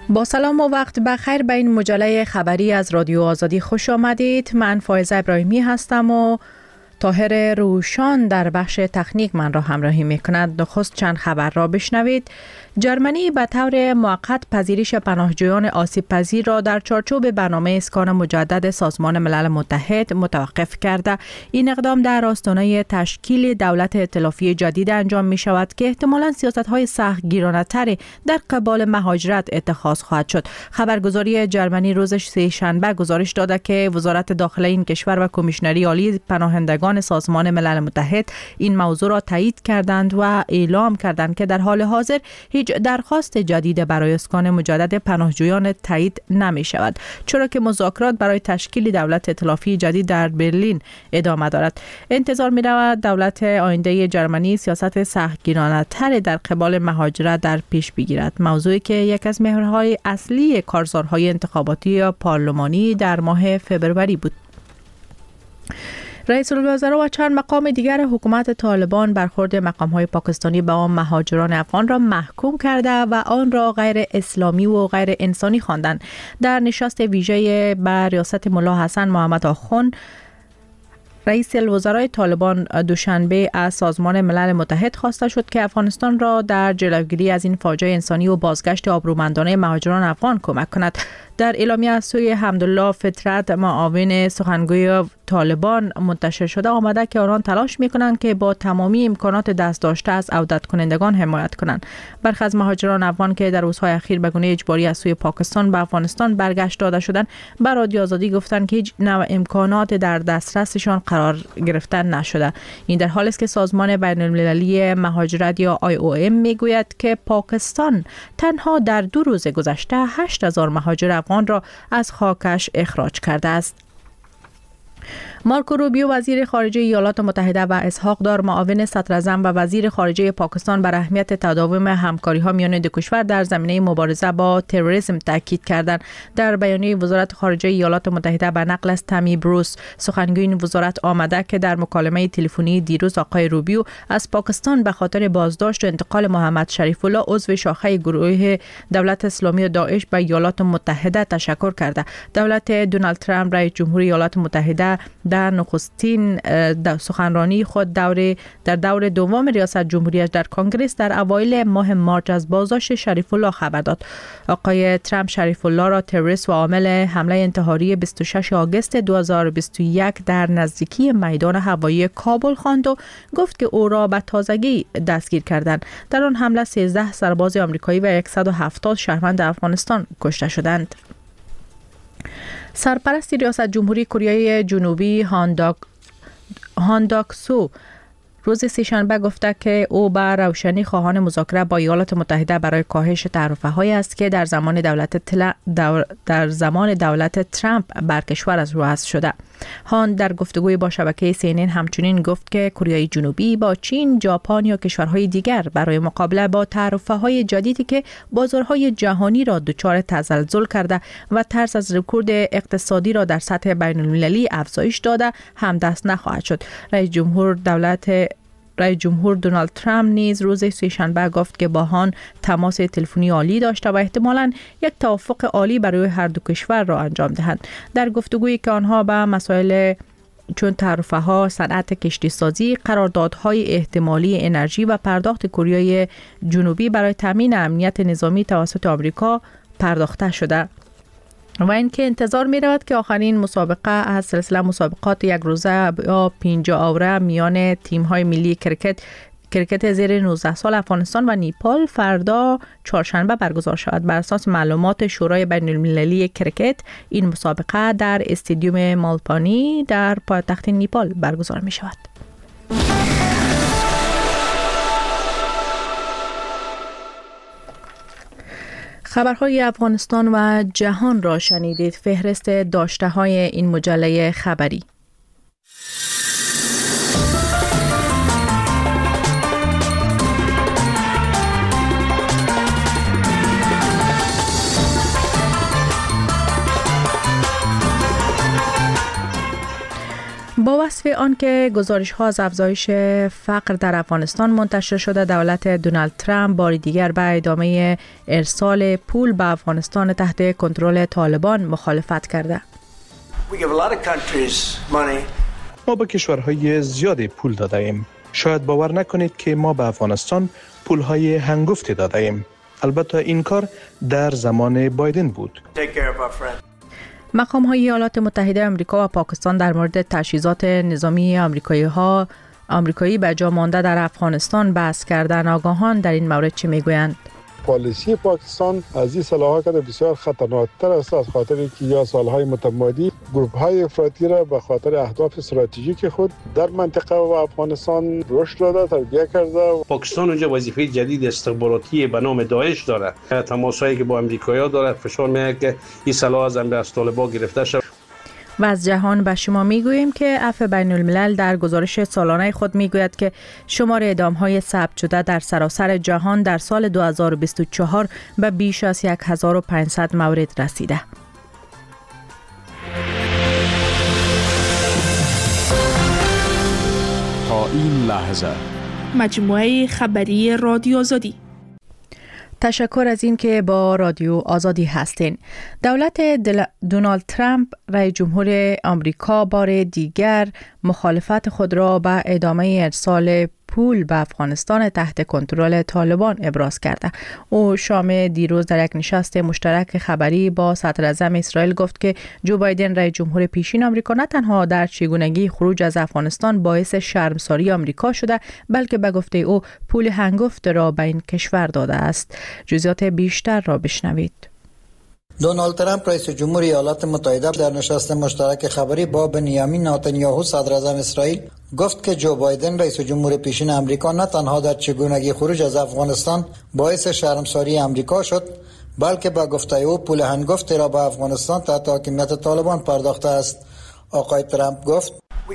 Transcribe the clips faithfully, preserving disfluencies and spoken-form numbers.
با سلام و وقت بخیر به این مجله خبری از رادیو آزادی خوش آمدید. من فائزه ابراهیمی هستم و طاهر روشان در بخش تکنیک من را همراهی میکند. نخست چند خبر را بشنوید. جرمنی به طور موقت پذیرش پناهجویان آسیب پذیر را در چارچوب برنامه اسکان مجدد سازمان ملل متحد متوقف کرده. این اقدام در آستانه تشکیل دولت ائتلافی جدید انجام می شود که احتمالاً سیاست‌های سختگیرانه‌تری در قبال مهاجرت اتخاذ خواهد شد. خبرگزاری جرمنی روز سه شنبه گزارش داده که وزارت داخله این کشور و کمیشنری عالی پناهندگان سازمان ملل متحد این موضوع را تایید کردند و اعلام کردند که در حال حاضر هیچ درخواست جدید برای اسکان مجدد پناهجویان تایید نمی شود، چرا که مذاکرات برای تشکیل دولت ائتلافی جدید در برلین ادامه دارد. انتظار می رود دولت آینده جرمنی سیاست سختگیرانه‌تر در قبال مهاجرت در پیش بگیرد، موضوعی که یک از محورهای اصلی کارزارهای انتخاباتی پارلمانی در ماه فبروری بود. رئیس الوزراء و چند مقام دیگر حکومت طالبان برخورد مقام‌های پاکستانی به آن مهاجران افغان را محکوم کرده و آن را غیر اسلامی و غیر انسانی خواندند. در نشست ویژه بر ریاست ملا حسن محمد آخوند، رئیس الوزراء طالبان دوشنبه از سازمان ملل متحد خواسته شد که افغانستان را در جلوگیری از این فاجعه انسانی و بازگشت آبرومندانه مهاجران افغان کمک کند. در اعلامیه از سوی حمدالله فطرت معاون سخنگوی طالبان منتشر شده آمده که آنان تلاش می‌کنند که با تمامی امکانات دست داشته از عودت کنندگان حمایت کنند. برخی از مهاجران افغان که در روزهای اخیر به گونه اجباری از سوی پاکستان به افغانستان برگشت داده شدند، به رادیو آزادی گفتند که هیچ نوع امکانات در دسترسشان قرار گرفتن نشده. این در حالی است که سازمان بین‌المللی مهاجرت یا آی او ام میگوید که پاکستان تنها در دو روز گذشته هشت هزار مهاجر افغان را از خاکش اخراج کرده است. مارکو روبیو وزیر خارجه ایالات متحده و اسحاق دار معاون صدراعظم و وزیر خارجه پاکستان بر اهمیت تداوم همکاری‌ها میان دو کشور در زمینه مبارزه با تروریسم تاکید کردند. در بیانیه وزارت خارجه ایالات متحده به نقل از تامی بروس سخنگوی این وزارت آمده که در مکالمه تلفنی دیروز آقای روبیو از پاکستان به خاطر بازداشت و انتقال محمد شریف الله عضو شاخه گروه دولت اسلامی و داعش به ایالات متحده تشکر کرده. دولت دونالد ترامپ رئیس جمهور ایالات متحده در نخستین سخنرانی خود دور در دور دوم ریاست جمهوریش در کنگره در اوایل ماه مارچ از بازداشت شریف الله خبر داد. آقای ترامپ شریف الله را تروریست و عامل حمله انتحاری بیست و شش آگوست دو هزار و بیست و یک در نزدیکی میدان هوایی کابل خواند و گفت که او را به تازگی دستگیر کردند. در آن حمله سیزده سرباز آمریکایی و صد و هفتاد شهروند افغانستان کشته شدند. سرپرست ریاست جمهوری کره جنوبی هانداک هانداک سو روز سه‌شنبه گفته که او به روشنی خواهان مذاکره با ایالات متحده برای کاهش تعرفه‌های است که در زمان دولت تل... دور... در زمان دولت ترامپ بر کشور از راه شده. هان در گفتگوی با شبکه سی ان ان همچنین گفت که کره جنوبی با چین، ژاپن یا کشورهای دیگر برای مقابله با تعرفه‌های جدیدی که بازارهای جهانی را دچار تزلزل کرده و ترس از رکود اقتصادی را در سطح بین‌المللی افزایش داده همدست نخواهد شد. رئیس جمهور دولت رئیس جمهور دونالد ترامپ نیز روز سه‌شنبه گفت که با هان تماس تلفنی عالی داشته و احتمالاً یک توافق عالی برای هر دو کشور را انجام دهند. در گفتگویی که آنها به مسائل چون تعرفه‌ها، صنعت کشتی سازی، قراردادهای احتمالی انرژی و پرداخت کره جنوبی برای تامین امنیت نظامی توسط آمریکا پرداخته شده و اینکه انتظار می رود که آخرین مسابقه از سلسله مسابقات یک روزه یا پنجاه اوره میان تیم های ملی کرکت کرکت زیر نوزده سال افغانستان و نیپال فردا چهارشنبه برگزار شود. بر اساس معلومات شورای بین المللی کرکت این مسابقه در استادیوم مالپانی در پایتخت نیپال برگزار می شود. خبرهای افغانستان و جهان را شنیدید. فهرست داشته های این مجله خبری. با وصف آنکه گزارش‌ها از افزایش فقر در افغانستان منتشر شده، دولت دونالد ترامپ بار دیگر به ادامه ارسال پول به افغانستان تحت کنترل طالبان مخالفت کرده. ما به کشورهای زیادی پول داده ایم. شاید باور نکنید که ما به افغانستان پولهای هنگفتی داده ایم. البته این کار در زمان بایدن بود. مقام‌های ایالات متحده آمریکا و پاکستان در مورد تجهیزات نظامی آمریکایی‌ها آمریکایی به جا مانده در افغانستان بحث کردن. آگاهان در این مورد چه میگویند؟ پالیسی پاکستان از این سلاح‌ها که بسیار خطرناک‌تر است، از خاطر که یا سالهای متمادی گروه‌های افراطی را به خاطر اهداف استراتژیک خود در منطقه و افغانستان رشد داده، تربیت کرده. پاکستان اونجا وظیفه جدید استخباراتی به نام داعش داره. تماسایی که با آمریکایی‌ها داره، فشار میاره که این سلاح از از طالبان گرفته شود. و از جهان به شما میگوییم که عفو بین الملل در گزارش سالانه خود میگوید که شمار اعدام‌های ثبت شده در سراسر جهان در سال دو هزار و بیست و چهار به بیش از هزار و پانصد مورد رسیده. تا این لحظه مجموعه خبری رادیو آزادی. تشکر از این که با رادیو آزادی هستین. دولت دونالد ترامپ رئیس جمهور آمریکا بار دیگر مخالفت خود را به ادامه ارسال پول به افغانستان تحت کنترل طالبان ابراز کرده. او شام دیروز در یک نشست مشترک خبری با صدر اعظم اسرائیل گفت که جو بایدن رئیس جمهور پیشین آمریکا نه تنها در چگونگی خروج از افغانستان باعث شرمساری آمریکا شده، بلکه به گفته او پول هنگفت را به این کشور داده است. جزئیات بیشتر را بشنوید. دونالد ترامپ رئیس جمهور ایالات متحده در نشست مشترک خبری با بنیامین نتانیاهو صدر اعظم اسرائیل گفت که جو بایدن رئیس جمهور پیشین آمریکا نه تنها در چگونگی خروج از افغانستان باعث شرمساری آمریکا شد، بلکه با گفته او پول هنگفتی را به افغانستان تحت حاکمیت طالبان پرداخته است. آقای ترامپ گفت: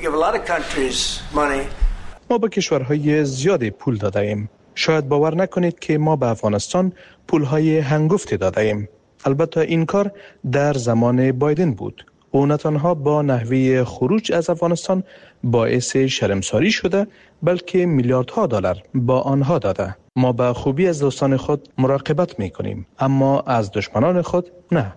ما به کشورهای زیادی پول داده ایم. شاید باور نکنید که ما به افغانستان پولهای هنگفتی داده ایم. البته این کار در زمان بایدن بود. او نه تنها با نحوه خروج از افغانستان باعث شرمساری شده، بلکه میلیاردها دلار با آنها داده. ما به خوبی از دوستان خود مراقبت میکنیم، اما از دشمنان خود نه.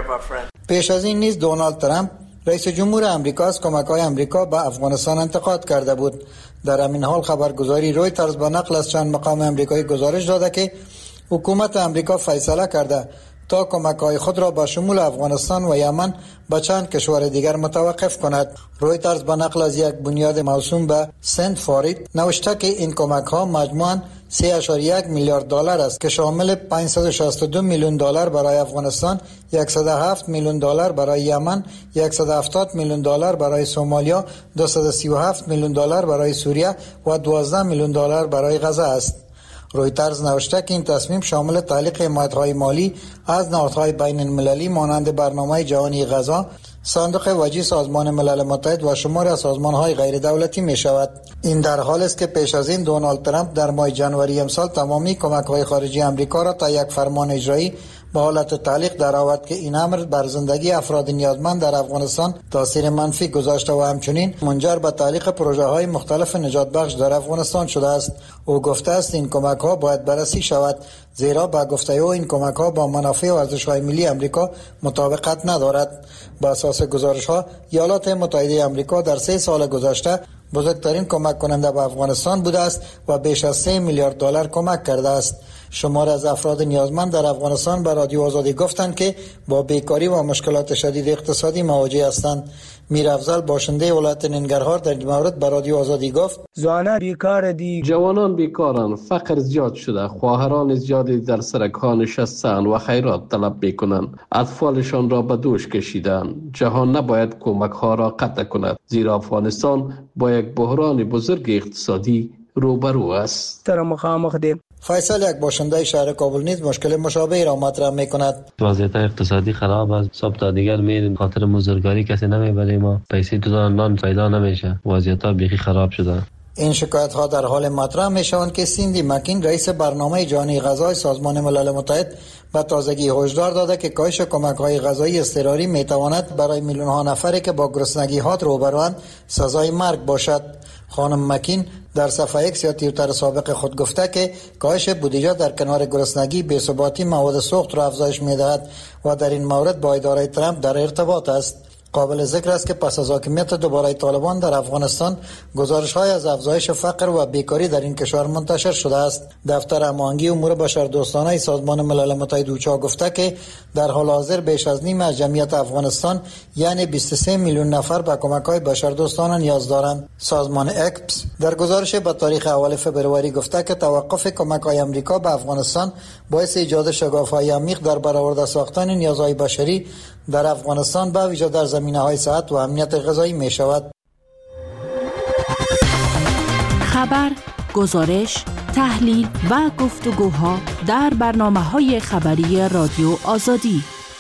پیش از این نیز دونالد ترامپ رئیس جمهور آمریکا از کمک‌های آمریکا به افغانستان انتقاد کرده بود. در همین حال خبرگزاری رویترز به نقل از چند مقام آمریکایی گزارش داده که حکومت آمریکا فیصله کرده تا کمک‌های خود را با شمول افغانستان و یمن به چند کشور دیگر متوقف کند. رویترز به نقل از یک بنیاد موسوم به سنت فارید نوشته که این کمک‌ها مجموعاً سه اشاریه یک میلیارد دلار است که شامل پانصد و شصت و دو میلیون دلار برای افغانستان، صد و هفت میلیون دلار برای یمن، صد و هفتاد میلیون دلار برای سومالیا، دویست و سی و هفت میلیون دلار برای سوریه و دوازده میلیون دلار برای غزه است. رویترز نوشته که این تصمیم شامل تعلیق حمایت‌های مالی از نهادهای بین المللی مانند برنامه جهانی غذا، صندوق وجه سازمان ملل متحد و شمار از سازمان‌های غیر دولتی می شود. این در حال است که پیش از این دونالد ترامپ در ماه ژانویه امسال تمامی کمک‌های خارجی آمریکا را تا یک فرمان اجرایی به حالت تعلیق درآورد که این امر بر زندگی افراد نیازمند در افغانستان تاثیر منفی گذاشته و همچنین منجر به تعلیق پروژه‌های مختلف نجات بخش در افغانستان شده است. او گفته است این کمک‌ها باید بررسی شود، زیرا با گفته او این کمک‌ها با منافع و ارزش‌های ملی آمریکا مطابقت ندارد. بر اساس گزارش‌ها ایالات متحده آمریکا در سه سال گذشته بزرگترین کمک کننده به افغانستان بوده است و بیش از سه میلیارد دلار کمک کرده است. شمار از افراد نیازمند در افغانستان به رادیو آزادی گفتند که با بیکاری و مشکلات شدید اقتصادی مواجه هستند. میر افضل باشنده ولایت ننگرهار در این مورد به رادیو آزادی گفت: زنان بیکار دی، جوانان بیکارن، فقر زیاد شده، خواهران زیادی در سرک‌ها نشستند و خیرات طلب میکنند. اطفالشان را به دوش کشیدند. جهان نباید کمک‌ها را قطع کند، زیرا افغانستان با یک بحران بزرگ اقتصادی روبرو است. تر مخامخ دی. فیصل یک باشنده شهر کابل نیز مشکل مشابهی را مطرح می‌کند. وضعیت اقتصادی خراب است. صبح تا دیگر میریم، خاطر مزدورگاری کسی نمیبره، ما پیسه تو نان پیدا نمیشه. وضعیت بیخی خراب شده. این شکایت ها در حال مطرح می شوند که سیندی مکین رئیس برنامه جهانی غذای سازمان ملل متحد به تازگی هشدار داده که کاهش کمک های غذایی اضطراری می تواند برای میلیون ها نفری که با گرسنگی ها روبروند سزای مرگ باشد. خانم مکین در صفحه ایکس یا توییتر سابق خود گفته که کاهش بودجه در کنار گرسنگی بی‌ثباتی مواد سوخت را افزایش می دهد و در این مورد با اداره ترامپ در ارتباط است. قابل ذکر است که پس از حاکمیت دوباره طالبان در افغانستان گزارش‌های از افزایش فقر و بیکاری در این کشور منتشر شده است. دفتر هماهنگی امور بشردوستانه سازمان ملل متحد اوچا گفته که در حال حاضر بیش از نیم از جمعیت افغانستان یعنی بیست و سه میلیون نفر به کمک‌های بشردوستانه نیاز دارند. سازمان اکپس در گزارش به تاریخ اول فبروری گفته که توقف کمک‌های آمریکا به افغانستان باعث ایجاد شگاف‌های عمیق در برآورده ساختن نیازهای بشری در افغانستان به ویژه در زمینه‌های صحت و امنیت غذایی می‌شود. خبر، گزارش، تحلیل و گفتگوها در برنامه‌های خبری رادیو آزادی.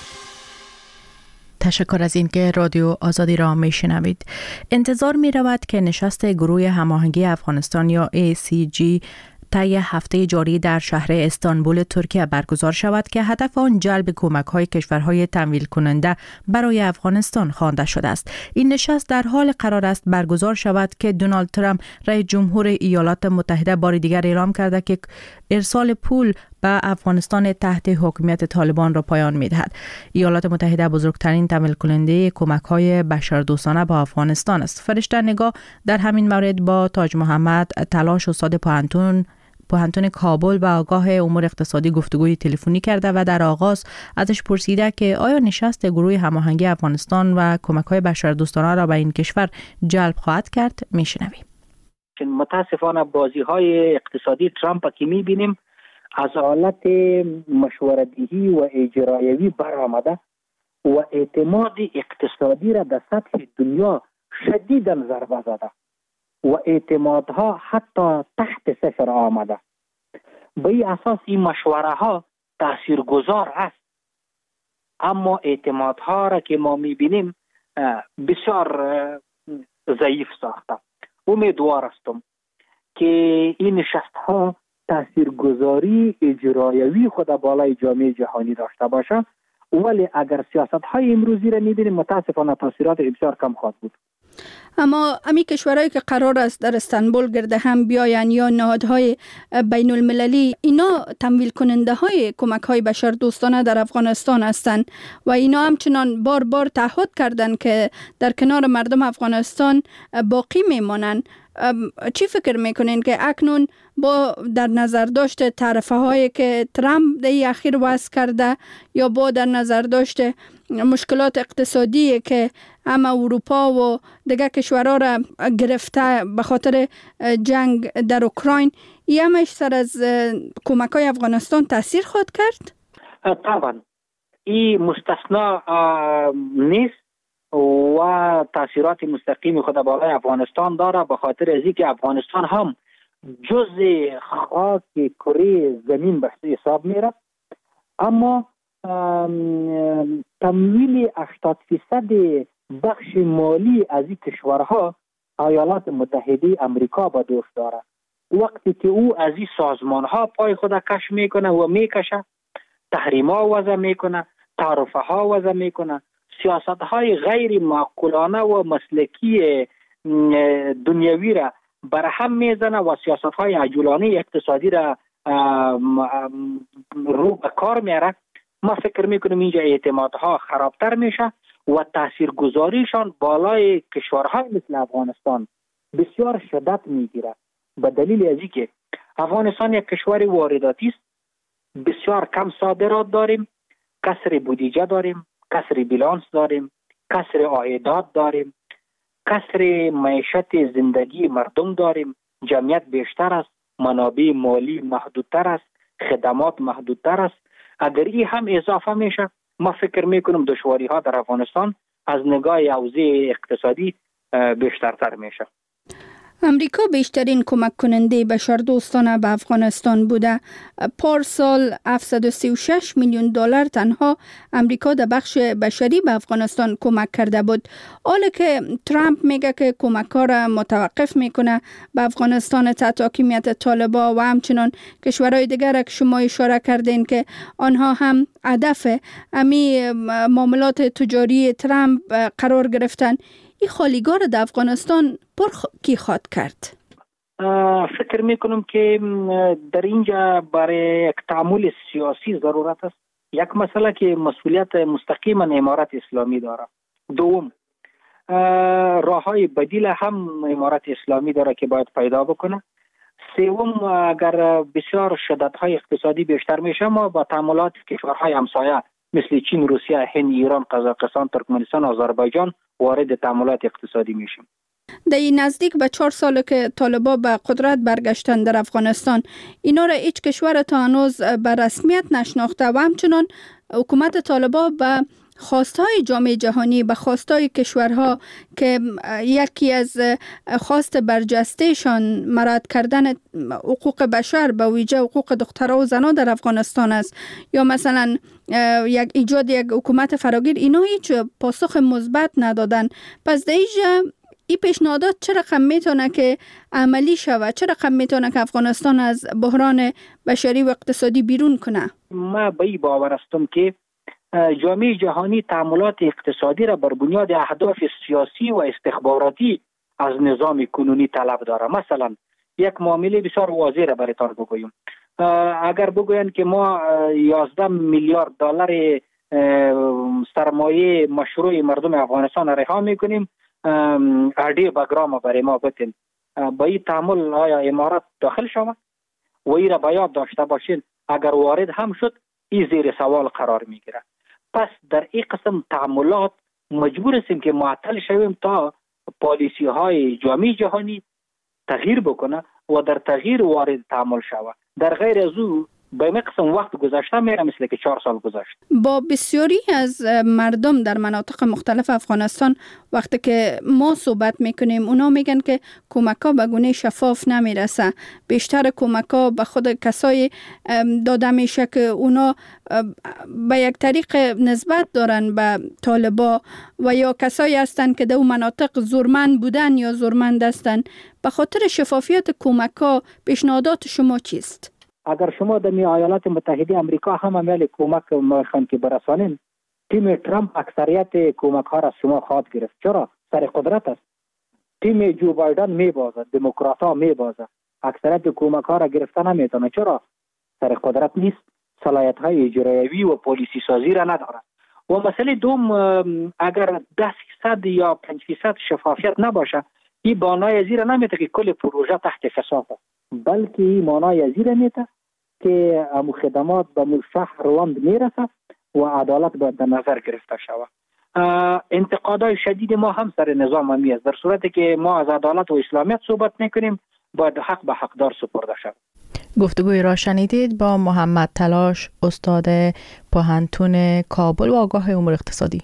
تشکر از اینکه رادیو آزادی را میشنوید. انتظار می رود که نشست گروه هماهنگی افغانستان یا ای سی جی طی هفته جاری در شهر استانبول ترکیه برگزار شود که هدف آن جلب کمک‌های کشورهای تمویل کننده برای افغانستان خوانده شده است. این نشست در حال قرار است برگزار شود که دونالد ترامپ رئیس جمهور ایالات متحده بار دیگر اعلام کرده که ارسال پول به افغانستان تحت حکومت طالبان را پایان می‌دهد. ایالات متحده بزرگترین تمویل کننده کمک‌های بشردوستانه به افغانستان است. فرشته نگاه در همین مورد با تاج محمد تلاش استاد پوهنتون پوهنتون کابل و آگاه امور اقتصادی گفتگوی تلفنی کرده و در آغاز ازش پرسیده که آیا نشست گروه هماهنگی افغانستان و کمک‌های بشردوستانه را به این کشور جلب خواهد کرد. میشنویم. متاسفانه بازی‌های اقتصادی ترامپ که می‌بینیم از حالت مشوره‌دهی و اجرایوی برآمده و اعتماد اقتصادی را در سطح دنیا شدیداً ضربه زده و اعتمادها حتی تحت صفر آمده. به این اساس این مشوره ها تاثیرگذار است، اما اعتمادها را که ما میبینیم بسیار ضعیف ساخته. امیدوار هستم که این نشست ها تاثیرگذاری اجرایوی خود بالای جامعه جهانی داشته باشه، ولی اگر سیاست های امروزی را میبینیم متاسفانه تاثیرات بسیار کم خواهد بود. اما امی کشورهایی که قرار است در استانبول گرد هم بیاین یا نهادهای بین المللی، اینا تمویل کننده های کمک های بشردوستانه در افغانستان هستند و اینا همچنان بار بار تعهد کردند که در کنار مردم افغانستان باقی میمانند. چی فکر میکنین که اکنون با در نظر داشت تعرفه هایی که ترامپ در اخیر وضع کرده یا با در نظر داشت مشکلات اقتصادی که هم اروپا و دیگر کشورها را گرفته به خاطر جنگ در اوکراین، این همش سر از کمک های افغانستان تاثیر خواهد کرد؟ طبعا این مستثنا نیست و تاثیرات مستقیم خود بالای افغانستان داره، به خاطر از اینکه افغانستان هم جزء خاک کره زمین به حساب میره، اما تمویل هشتاد فیصد بخش مالی از این کشورها ایالات متحده امریکا به دوش داره. وقتی که او از این سازمان ها پای خود کش میکنه و میکشه، تحریم ها وضع میکنه، تعرفه ها وضع میکنه، سیاست های غیر معقولانه و مسلکی دنیوی را برهم میزنه و سیاست های عجولانه اقتصادی را رو به کار میاره، ما فکر میکنیم اینجا اعتمادها خرابتر میشه و تاثیرگذاریشان بالای کشورهای مثل افغانستان بسیار شدت میگیره، به دلیل از اینکه افغانستان یک کشور وارداتی است، بسیار کم صادرات داریم، کسر بودجه داریم، کسر بیلانس داریم، کسر عایدات داریم، کسر معیشت زندگی مردم داریم، جمعیت بیشتر است، منابع مالی محدودتر است، خدمات محدودتر است. اگر این هم اضافه میشه، ما فکر میکنم دشواری ها در افغانستان از نگاه اوضاع اقتصادی بیشترتر میشه. امریکا بیشترین کمک کننده بشردوستانه به افغانستان بوده. پارسال هفتصد و سی و شش میلیون دلار تنها امریکا در بخش بشری به افغانستان کمک کرده بود. حالا که ترامپ میگه که کمک ها را متوقف میکنه به افغانستان تحت حاکمیت طالبان و همچنان کشورهای دیگر که شما اشاره کردین که آنها هم هدف امی معاملات تجاری ترامپ قرار گرفتن، این خالیگاه در افغانستان پر کی خواد کرد؟ فکر میکنم که در اینجا برای یک تعامل سیاسی ضرورت است. یک مسئله که مسئولیت مستقیما امارت اسلامی داره. دوم، راههای بدیل هم امارت اسلامی داره که باید پیدا بکنه. سوم، اگر بسیار شدت‌های اقتصادی بیشتر میشه، ما با تعاملات کشورهای همسایه مثل چین، روسیه، هند، ایران، قزاقستان، ترکمنستان، آذربایجان وارد تعاملات اقتصادی میشیم. در این نزدیک به چهار سال که طالبان به قدرت برگشتن در افغانستان، اینا را هیچ کشور تا هنوز به رسمیت نشناخته و همچنان حکومت طالبان به خواستهای جامعه جهانی، به خواستهای کشورها که یکی از خواست برجستهشان مراعات کردن حقوق بشر به ویژه حقوق دخترها و زنان در افغانستان است، یا مثلا یک ایجاد یک حکومت فراگیر، اینا هیچ پاسخ مثبت ندادن. پس دیجا این پیشنهادات چه رقم میتونه که عملی شود؟ چه رقم میتونه که افغانستان از بحران بشری و اقتصادی بیرون کنه؟ ما به این باور هستم که جامعه جهانی تعاملات اقتصادی را بر بنیاد اهداف سیاسی و استخباراتی از نظام کنونی طلب داره. مثلا یک معامله بسیار واضح را براتون بگویم. اگر بگوین که ما یازده میلیارد دلار سرمایه مشروع مردم افغانستان رها میکنیم، اردی بگرام برای ما بتین، با این تعامل آیا امارات داخل شود؟ و این را باید داشته باشین اگر وارد هم شد این زیر سوال قرار میگیره. پس در این قسم تعاملات مجبور هستیم که معطل شویم تا پالیسی های جامعه جهانی تغییر بکنه و در تغییر وارد تعامل شود. در غیر از او به این قسم وقت گذشته میره مثل که چهار سال گذشت. با بسیاری از مردم در مناطق مختلف افغانستان وقتی که ما صحبت میکنیم، اونا میگن که کمک ها به گونه شفاف نمیرسه. بیشتر کمک ها به خود کسای داده میشه که اونا به یک طریق نسبت دارن به طالبا و یا کسایی هستن که در اون مناطق زورمند بودن یا زورمند هستن. به خاطر شفافیت کمک ها پیشنهادات شما چیست؟ اگر شما در ایالات متحده امریکا هم عمل کمک میخوان که برسانین، تیم ترامپ اکثریت کمک ها را شما خواهد گرفت. چرا؟ سر قدرت است. تیم جو بایدن میبازد، دموکرات ها میبازد، اکثریت کمک ها را گرفتن نمیتونه. چرا؟ سر قدرت نیست، صلاحیت های اجرایی و پالیسی سازی را ندارد. و مسئله دوم، اگر ده فیصد یا پنج فیصد شفافیت نباشه، این معنای ازی را نمیته که کل پروژه تحت فساد است، بلکه این معنای ازی را میته که امو خدمات به مو شهر روند میرسه و عدالت باید در نظر گرفته شود. انتقادهای شدید ما هم سر نظام امی است. در صورتی که ما از عدالت و اسلامیت صحبت میکنیم، باید حق به حقدار سپرده شود. گفتگوی را شنیدید با محمد تلاش، استاد پوهنتون کابل و آگاه امور اقتصادی.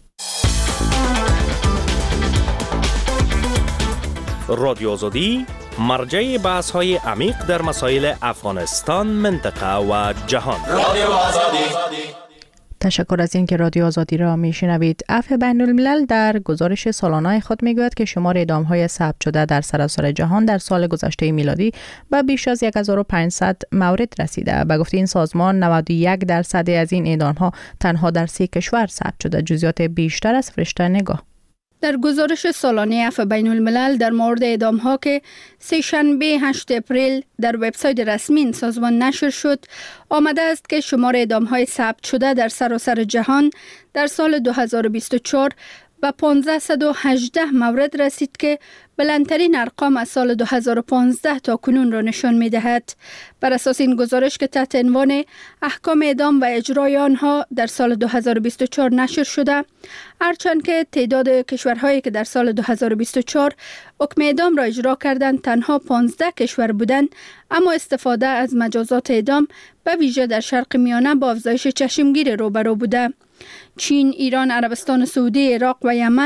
رادیو آزادی مرجع بحث های عمیق در مسائل افغانستان، منطقه و جهان. رادیو آزادی. تشکر از اینکه رادیو آزادی را میشنوید. عفو بین الملل در گزارش سالانه خود میگوید که شمار اعدام‌های ثبت شده در سراسر جهان در سال گذشته میلادی به بیش از هزار و پانصد مورد رسیده. به گفته این سازمان نود و یک درصد از این اعدام‌ها تنها در سه کشور ثبت شده. جزئیات بیشتر از فرشته نگاه. در گزارش سالانه عفو بین الملل در مورد اعدام ها که سه شنبه هشتم اپریل در وبسایت رسمی این سازمان نشر شد، آمده است که شمار اعدام های ثبت شده در سراسر جهان در سال دو هزار و بیست و چهار به پانصد و هجده مورد رسید که بلندترین ارقام از سال دو هزار و پانزده تا کنون را نشان می دهد. بر اساس این گزارش که تحت عنوان احکام اعدام و اجرای آنها در سال دو هزار و بیست و چهار نشر شده، هرچند که تعداد کشورهایی که در سال دو هزار و بیست و چهار حکم اعدام را اجرا کردند تنها پانزده کشور بودند، اما استفاده از مجازات اعدام به ویژه در شرق میانه با افزایش چشمگیر روبرو بوده. چین، ایران، عربستان سعودی، عراق و یمن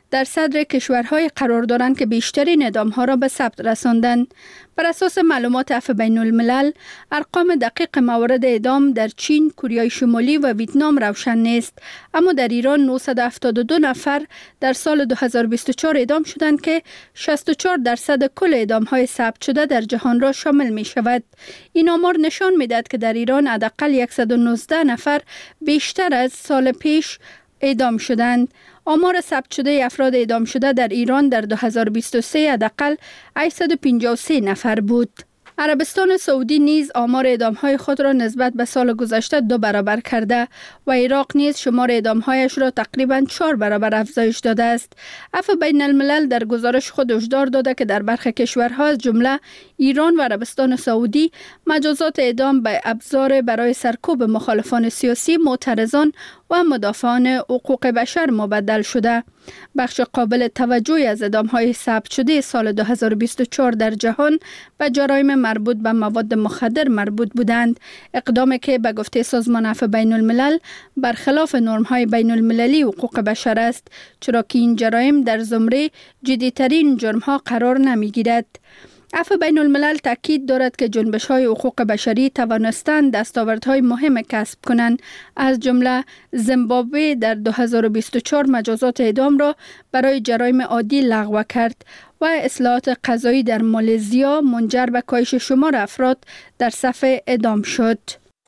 در صدر کشورهای قرار دارند که بیشترین اعدام‌ها را به ثبت رساندند. بر اساس معلومات عفو بین الملل، ارقام دقیق موارد اعدام در چین، کره شمالی و ویتنام روشن نیست، اما در ایران نهصد و هفتاد و دو نفر در سال دو هزار و بیست و چهار اعدام شدند که شصت و چهار درصد کل اعدام‌های ثبت شده در جهان را شامل می شود. این آمار نشان می‌دهد که در ایران حداقل صد و نوزده نفر بیشتر از سال پیش اعدام شدند. آمار ثبت شده افراد اعدام شده در ایران در دو هزار و بیست و سه حداقل هشتصد و پنجاه و سه نفر بود. عربستان سعودی نیز آمار اعدام‌های خود را نسبت به سال گذشته دو برابر کرده و عراق نیز شمار اعدام‌هایش را تقریباً چهار برابر افزایش داده است. عفو بین الملل در گزارش خود هشدار داده که در برخی کشورها از جمله ایران و عربستان سعودی مجازات اعدام به ابزار برای سرکوب مخالفان سیاسی، معترضان و مدافعان حقوق بشر مبدل شده. بخش قابل توجهی از اعدام‌های ثبت شده سال دو هزار و بیست و چهار در جهان به جرایم مربوط به مواد مخدر مربوط بودند، اقدامی که به گفته سازمان عفو بین الملل برخلاف نرم‌های بین المللی حقوق بشر است، چرا که این جرایم در زمره جدی‌ترین جرم‌ها قرار نمی‌گیرد. عفو بین الملل تاکید دارد که جنبش‌های حقوق بشری توانستند دستاوردهای مهم کسب کنند، از جمله زیمبابوه در دو هزار و بیست و چهار مجازات اعدام را برای جرایم عادی لغو کرد و اصلاحات قضایی در مالزیا منجر به کاهش شمار افراد در صف اعدام شد.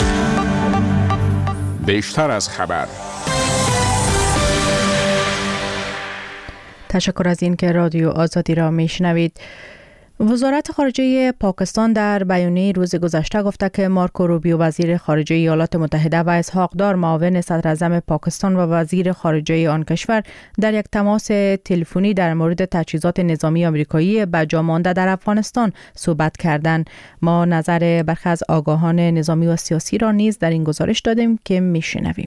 بیشتر از خبر. تشکر از این که رادیو آزادی را میشنوید. وزارت خارجه پاکستان در بیانیه روز گذشته گفته که مارکو روبیو وزیر خارجه ایالات متحده و اسحاق دار معاون صدر اعظم پاکستان و وزیر خارجه آن کشور در یک تماس تلفنی در مورد تجهیزات نظامی آمریکایی به جا مانده در افغانستان صحبت کردند. ما نظر برخی از آگاهان نظامی و سیاسی را نیز در این گزارش دادیم که میشنویم.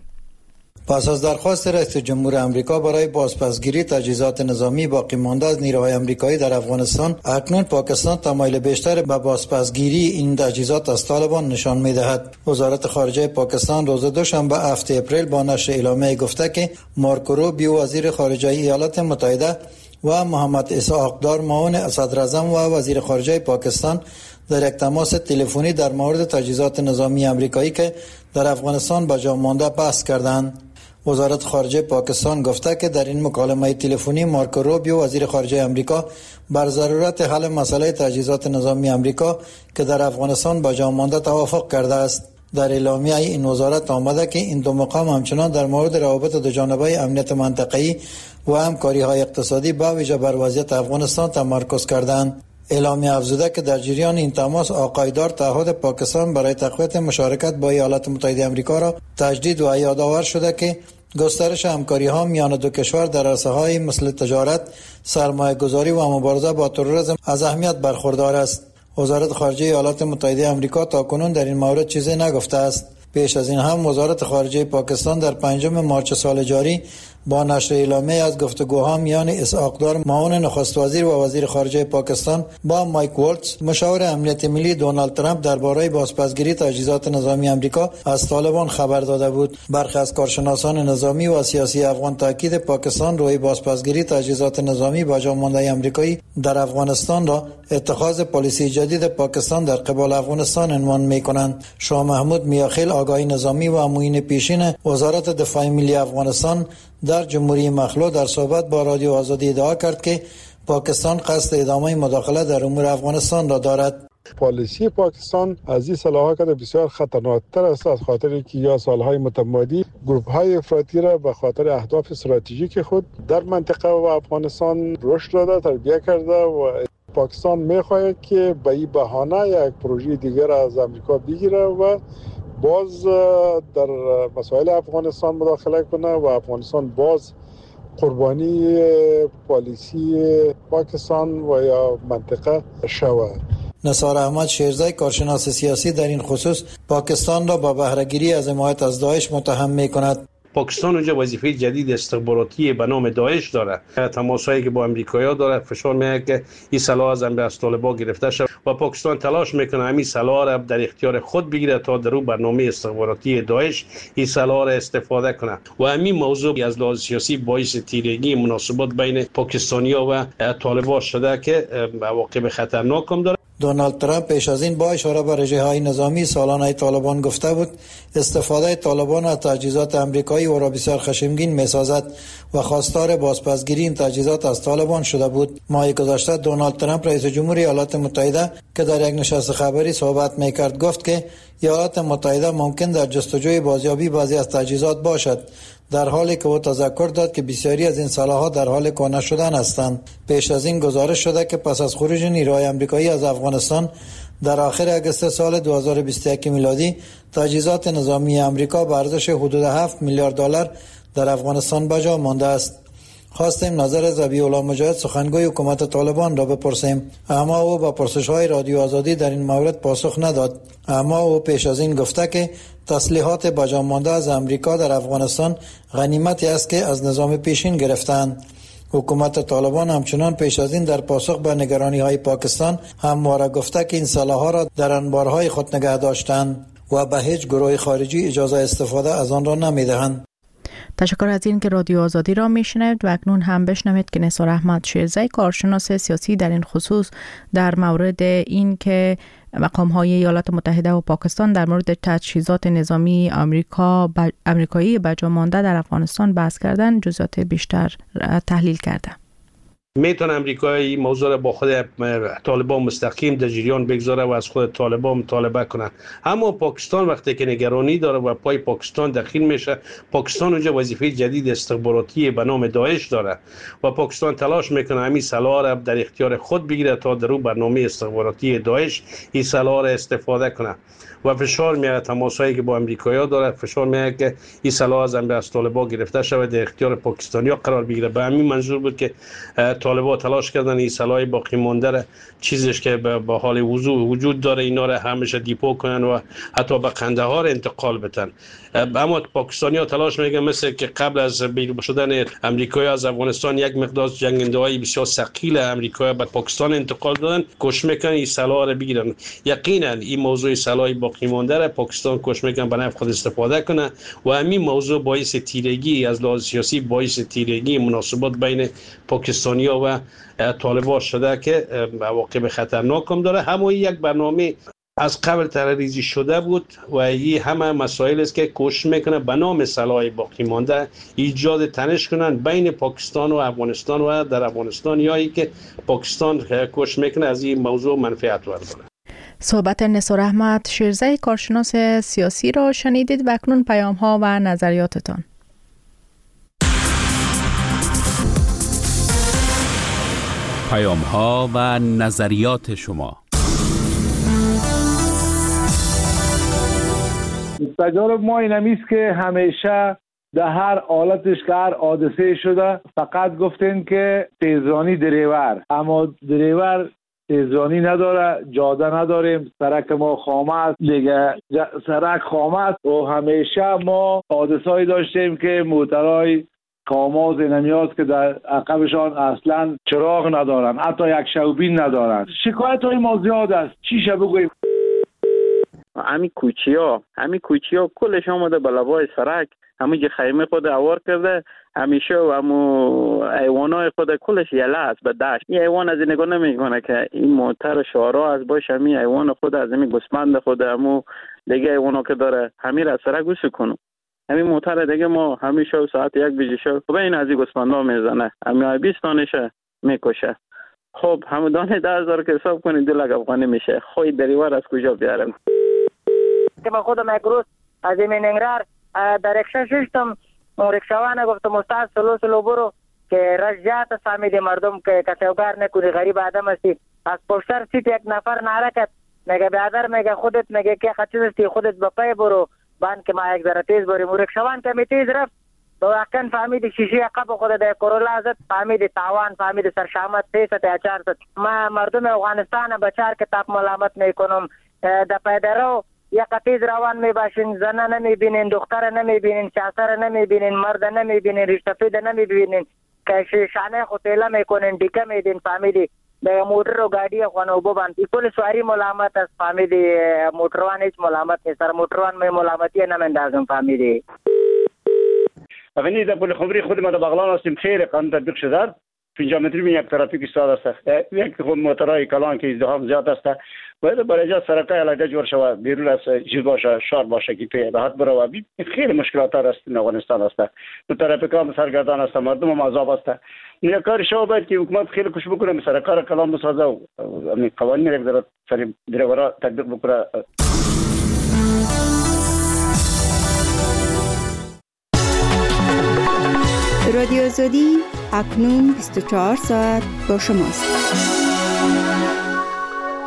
پس از درخواست رئیس جمهور آمریکا برای بازپسگیری تجهیزات نظامی باقی مانده از نیروهای آمریکایی در افغانستان، اکنون پاکستان تمایل بیشتر به بازپسگیری این تجهیزات از طالبان نشان می‌دهد. وزارت خارجه پاکستان روز دوشنبه هفتم اپریل با نشر اعلامیه گفته که مارکو روبیو وزیر خارجه ایالات متحده و محمد اسحاق دار معاون صدر اعظم و وزیر خارجه پاکستان در یک تماس تلفنی در مورد تجهیزات نظامی آمریکایی که در افغانستان به جا مانده بحث کردند. وزارت خارجه پاکستان گفته که در این مکالمه تلفنی مارکو روبیو وزیر خارجه آمریکا بر ضرورت حل مسئله تجهیزات نظامی آمریکا که در افغانستان به جا مانده توافق کرده است. در اعلامیه این وزارت آمده که این دو مقام همچنان در مورد روابط دو جانبه امنیت منطقه‌ای و همکاری‌های اقتصادی با ویژه بر وضعیت افغانستان تمرکز کردند. اعلامیه افزوده که در جریان این تماس آقای دار تعهد پاکستان برای تقویت مشارکت با ایالات متحده آمریکا را تجدید و یادآور شده که گسترش همکاری‌ها میان دو کشور در عرصه‌های مثل تجارت، سرمایه‌گذاری و مبارزه با تروریسم از اهمیت برخوردار است. وزارت خارجه ایالات متحده آمریکا تاکنون در این مورد چیزی نگفته است. پیش از این هم وزارت خارجه پاکستان در پنجم مارچ سال جاری با نشر اعلامیه از گفتگوها میان اسحاق دار معاون نخست وزیر و وزیر خارجه پاکستان با مایک والتز مشاور امنیت ملی دونالد ترامپ درباره بازپسگیری تجهیزات نظامی آمریکا از طالبان خبر داده بود. برخی از کارشناسان نظامی و سیاسی افغان تاکید پاکستان روی بازپسگیری تجهیزات نظامی به جا مانده آمریکایی در افغانستان را اتخاذ پالیسی جدید پاکستان در قبال افغانستان عنوان می‌کنند. شاه محمود میاخیل آگاهی نظامی و معین پیشین وزارت دفاع ملی افغانستان در جمهوری مخلوع در صحبت با رادیو آزادی ادعا کرد که پاکستان قصد ادامه مداخله در امور افغانستان را دارد. پالیسی پاکستان از این صلاحات بسیار خطرناکتر است، از خاطر که یا سالهای متمادی گروه های افراطی را به خاطر اهداف استراتژیک خود در منطقه و افغانستان رشد داده، تربیت کرده و پاکستان میخواهد که به این بهانه یک پروژه دیگر از امریکا بگیره و باز در مسائل افغانستان مداخله کنه و افغانستان باز قربانی پالیسی پاکستان و یا منطقه شود. نثار احمد شیرزی کارشناس سیاسی در این خصوص پاکستان را با بهره‌گیری از حمایت از داعش متهم می‌کند. پاکستان اونجا وظیفه جدید استخباراتی به نام داعش داره. تماسایی که با امریکایی‌ها داره فشار میاره که این سلاح از از طالبان گرفته شد و پاکستان تلاش میکنه همین سلاح را در اختیار خود بگیره تا در اون برنامه استخباراتی داعش این سلاح را استفاده کنه و همین موضوع از لحاظ سیاسی باعث تیرگی مناسبات بین پاکستانی‌ها و طالبان شده که عواقب خطرناک هم داره. دونالد ترامپ پیش از این با اشاره به رژه‌های نظامی سالانه طالبان گفته بود استفاده طالبان از تجهیزات آمریکایی او را بسیار خشمگین می‌سازد و خواستار بازپسگیری این تجهیزات از طالبان شده بود. ماه گذشته دونالد ترامپ رئیس جمهور ایالات متحده که در یک نشست خبری صحبت می‌کرد گفت که ایالات متحده ممکن در جستجوی بازیابی بعضی از تجهیزات باشد، در حالی که او تذکر داد که بسیاری از این سلاح‌ها در حال کهنه شدن هستند. پیش از این گزارش شده که پس از خروج نیروهای آمریکایی از افغانستان در آخر اگست سال دو هزار و بیست و یک میلادی تجهیزات نظامی آمریکا به ارزش حدود هفت میلیارد دلار در افغانستان به جا مانده است. خواستیم نظر ذبیح الله مجاهد سخنگوی حکومت طالبان را بپرسیم، اما او با پرسش‌های رادیو آزادی در این مورد پاسخ نداد. اما او پیش از این گفته که تسلیحات به جا مانده از امریکا در افغانستان غنیمتی است که از نظام پیشین گرفتند. حکومت طالبان همچنان پیش از این در پاسخ به نگرانی‌های پاکستان همواره گفته که این سلاح‌ها را در انبارهای خود نگه داشتند و به هیچ گروه خارجی اجازه استفاده از آن را نمی‌دهند. تشکر از این که رادیو آزادی را میشنوید و اکنون هم بشنوید که نثار احمد شیرزی کارشناس سیاسی در این خصوص در مورد این که مقام‌های ایالات متحده و پاکستان در مورد تجهیزات نظامی آمریکا ب... آمریکایی به جا مانده در افغانستان بحث کردن جزئیات بیشتر تحلیل کرده. میتونه امریکایی موضوع را با خود طالبان مستقیم در جریان بگذاره و از خود طالبان مطالبه کنه. اما پاکستان وقتی که نگرانی داره و پای پاکستان دخیل میشه، پاکستان اونجا وظیفه جدید استخباراتی به نام داعش داره و پاکستان تلاش میکنه همین سلاح را در اختیار خود بگیره تا در اون برنامه استخباراتی داعش این سلاح را استفاده کنه و فشار میاره تماسایی که با امریکایی‌ها داره فشار میاره که این سلاح از از طالبان گرفته شود در اختیار پاکستانی‌ها قرار بگیره. به همین منظور بود که طالبان تلاش کردن این سلاح باقی مانده را چیزش که به حال وجود داره اینا را همیشه دیپو کنن و حتی به قندهار انتقال بدن. اما پاکستانی‌ها تلاش میکنن مثل که قبل از بیرون شدن امریکایی از افغانستان یک مقدار جنگنده‌های بسیار ثقیل امریکایی به پاکستان انتقال دادن، کوشش میکنن این سلاح را بگیرن. یقینا این موضوع سلاح باقی مانده را پاکستان کوشش میکنه به نفع خود استفاده کنه و همین موضوع باعث تیرگی از لحاظ سیاسی باعث تیرگی مناسبات بین پاکستانی‌ها و طالبان شده که عواقب خطرناک هم داره. همون یک برنامه از قبل طرحریزی شده بود و این همه مسائل است که کوشش میکنه به نام سلاح باقی مانده ایجاد تنش کنن بین پاکستان و افغانستان و در افغانستان یایی که پاکستان کوشش میکنه از این موضوع منفعت برداره. صحبت نثار احمد شیرزی کارشناس سیاسی را شنیدید و اکنون پیام ها و نظریاتتان. پیام ها و نظریات شما. تجارب ما این همیست که همیشه در هر حالتش که هر حادثه شده فقط گفتین که تیزرانی دریور، اما دریور تیزرانی نداره، جاده نداریم، سرک ما خامه است دیگه، سرک خامه است و همیشه ما حادثه‌ای داشتیم که موترهای کاماز نمیاد که در عقبشان اصلا چراغ ندارن، حتی یک شوبین ندارن. شکایت های ما زیاد است. چی شه بگویم؟ همین کوچی ها همین کوچی ها کلش آمده به لبای سرک، همین که خیمه خود اوار کرده، همیشه و همون ایوانای خود کلش یله است به دشت. این ایوان از این نگاه نمی کنه که این موتر شارا از باش همین ایوان خود از همین گسمند خود همون دیگه ایوانا که داره همین را سرک گوش کنو. همین موتر دیگه ما همین شو ساعت یک بجه شو خب این از این گسمندا میزنه، همین بیست دانشه میکشه. خب همودانه ده هزار که حساب کنید دو لک افغانی میشه. خوی دریور از کجا بیارم؟ که من خودم یک روز از این ننگرار در رکشا ششتم، اون رکشاوانه گفتم استاد سلو سلو برو که رجعت فهمیدی مردم که کسیوگار نکنی، غریب آدم هستی. از پشتر سیت یک نفر نارکت میگه بیادر، میگه خودت میگه که خچیز هستی خودت بپای برو بان که ما یک ذره تیز بریم. اون رکشاوان که می تیز رفت تو واقعا فهمیدی شیشه عقب خود در کرولا زد، فهمیدی تاوان، فهمیدی سرشامت سیست یا چهارصد. ما مردم افغانستان بچار که تاپ ملامت میکنم در پیدرو یا قطیز روان میباشین، زنه نمیبینین، دختر نمیبینین، شاسر نمیبینین، مرد نمیبینین، ریشتفید نمیبینین که شانه خوتیله میکنین، دیگه میدین فامیلی در موتر و گاڑی خوانو ببند. کل سواری ملامت است فامیلی، موتروان هیچ ملامت نیست. سر موتروان می ملامتی نمیندازم فامیلی. افنی در پول خمری خود ما در بغلان هستیم، خیلی قانون تطبیق شده. پنجاه متری می یک ترافیک ایستاده است. یک خود موترهای کلان که ازدحام زیاد است. باید برای جا سرکای علیحده جور شود، بیرون از چیز باشه، شار باشه که پی راحت بره. خیلی مشکلات است این افغانستان است. دو ترافیکان سرگردان است، مردم هم عذاب است. نه کار شو باید که حکومت خیلی کوشش بکنه سرکار کلان بسازه و قوانین یک ذره سری دریورا تطبیق بکنه. رادیو آزادی اکنون بیست و چهار ساعت با شماست.